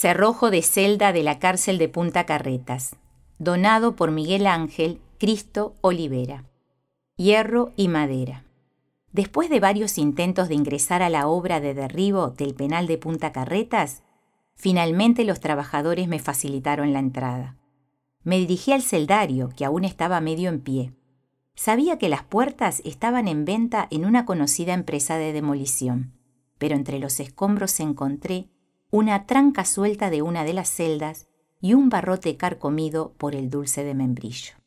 Cerrojo de celda de la cárcel de Punta Carretas, donado por Miguel Ángel Cristo Olivera. Hierro y madera. Después de varios intentos de ingresar a la obra de derribo del penal de Punta Carretas, finalmente los trabajadores me facilitaron la entrada. Me dirigí al celdario, que aún estaba medio en pie. Sabía que las puertas estaban en venta en una conocida empresa de demolición, pero entre los escombros encontré una tranca suelta de una de las celdas y un barrote carcomido por el dulce de membrillo.